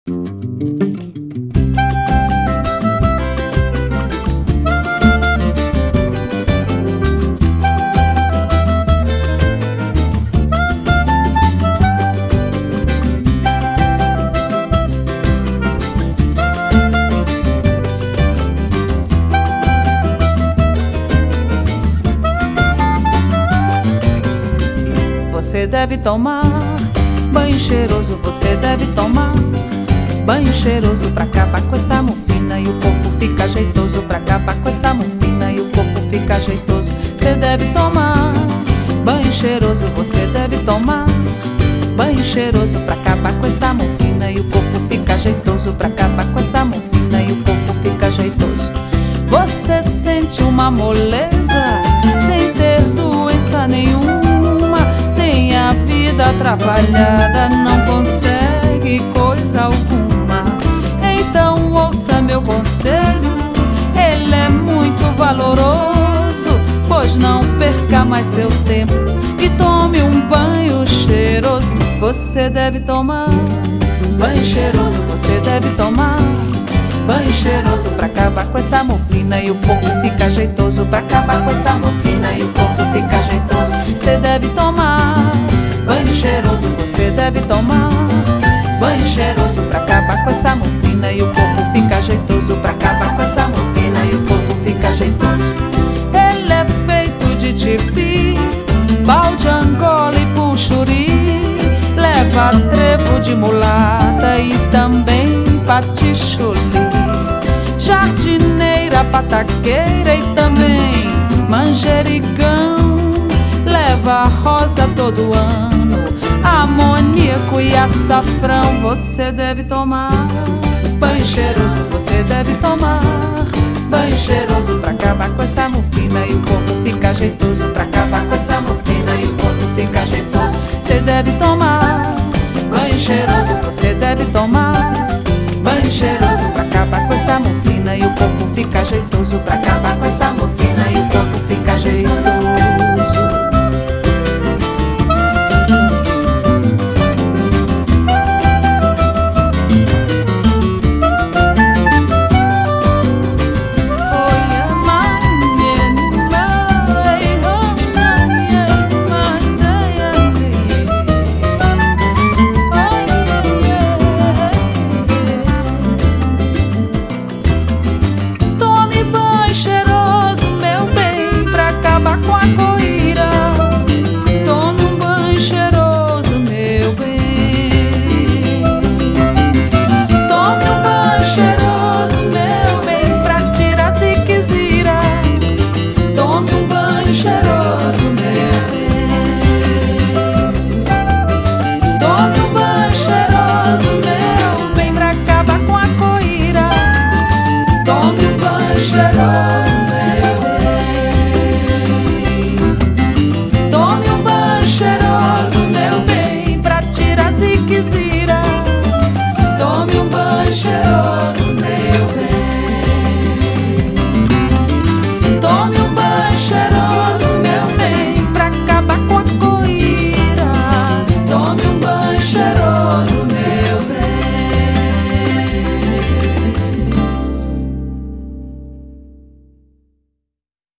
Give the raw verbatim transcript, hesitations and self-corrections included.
Você deve tomar banho cheiroso, você deve tomar banho cheiroso pra acabar com essa mufina e o corpo fica jeitoso, pra acabar com essa mufina e o corpo fica jeitoso. Você deve tomar banho cheiroso, você deve tomar banho cheiroso pra acabar com essa mufina e o corpo fica jeitoso, pra acabar com essa mufina e o corpo fica jeitoso. Você sente uma moleza sem ter doença nenhuma, tem a vida atrapalhada, não consegue coisa alguma. Então ouça meu conselho, ele é muito valoroso, pois não perca mais seu tempo e tome um banho cheiroso. Você deve tomar banho cheiroso, você deve tomar banho cheiroso pra acabar com essa mufina e o corpo fica jeitoso, pra acabar com essa mufina e o corpo fica jeitoso. Você deve tomar banho cheiroso, você deve tomar banho cheiroso pra acabar com essa mufina e o corpo fica jeitoso, pra acabar com essa mufina e o corpo fica jeitoso. Ele é feito de tipi, pau de angola e punchuri, leva trevo de mulata e também patichuli, jardineira, pataqueira e também manjericão, leva rosa todo ano, amoníaco e açafrão. Você deve tomar banho cheiroso, você deve tomar banho cheiroso pra acabar com essa mufina e o corpo fica jeitoso, pra acabar com essa mufina e o corpo fica jeitoso. Você deve tomar banho cheiroso, você deve tomar banho cheiroso pra acabar com essa mufina e o corpo fica jeitoso, pra acabar com essa mufina.